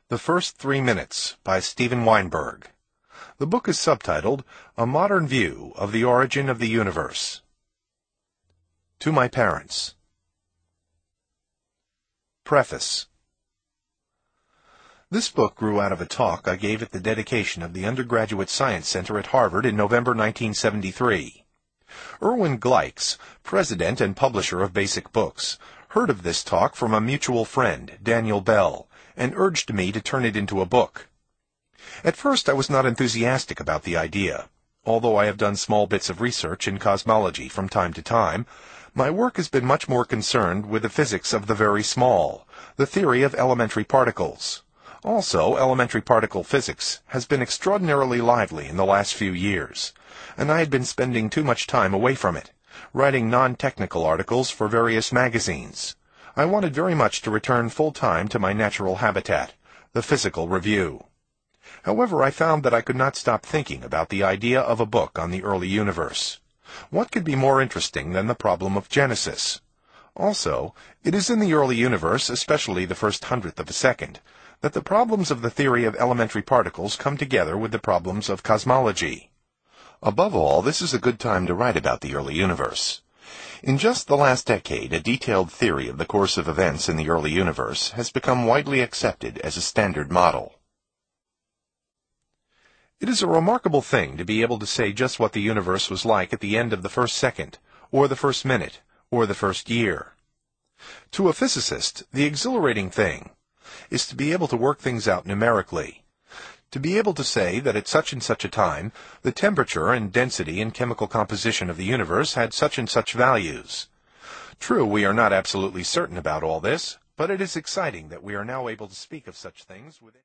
The First 3 Minutes by Steven Weinberg. The book is subtitled, A Modern View of the Origin of the Universe. To my parents. Preface. This book grew out of a talk I gave at the dedication of the Undergraduate Science Center at Harvard in November 1973. Irwin Gleiks, president and publisher of Basic Books, heard of this talk from a mutual friend, Daniel Bell, and urged me to turn it into a book. At first I was not enthusiastic about the idea. Although I have done small bits of research in cosmology from time to time, my work has been much more concerned with the physics of the very small, the theory of elementary particles. Also, elementary particle physics has been extraordinarily lively in the last few years, and I had been spending too much time away from it, writing non-technical articles for various magazines. I wanted very much to return full-time to my natural habitat, the Physical Review. However, I found that I could not stop thinking about the idea of a book on the early universe. What could be more interesting than the problem of Genesis? Also, it is in the early universe, especially the first hundredth of a second, that the problems of the theory of elementary particles come together with the problems of cosmology. Above all, this is a good time to write about the early universe. In just the last decade, a detailed theory of the course of events in the early universe has become widely accepted as a standard model. It is a remarkable thing to be able to say just what the universe was like at the end of the first second, or the first minute, or the first year. To a physicist, the exhilarating thing is to be able to work things out numerically. To be able to say that at such and such a time, the temperature and density and chemical composition of the universe had such and such values. True, we are not absolutely certain about all this, but it is exciting that we are now able to speak of such things with